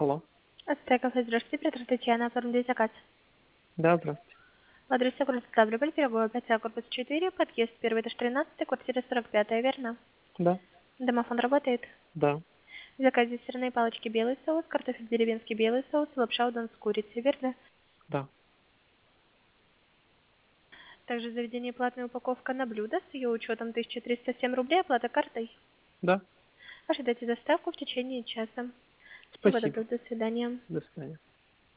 Алло. Ацтеков, здравствуйте, оператор Татьяна, оформляю заказ. Да, здравствуйте. Адрес город Ставрополь, Пирогово, 5А, корпус 4, подъезд 1, этаж 13, квартира 45, верно? Да, Домофон работает. да, В заказе сырные палочки белый соус, картофель деревенский белый соус, лапша удон с курицей, верно? да. Также заведение платная упаковка на блюдо с ее учетом 1307 рублей, оплата картой. Да. Ожидайте доставку в течение часа. Всего Спасибо. доброго, до свидания. До свидания.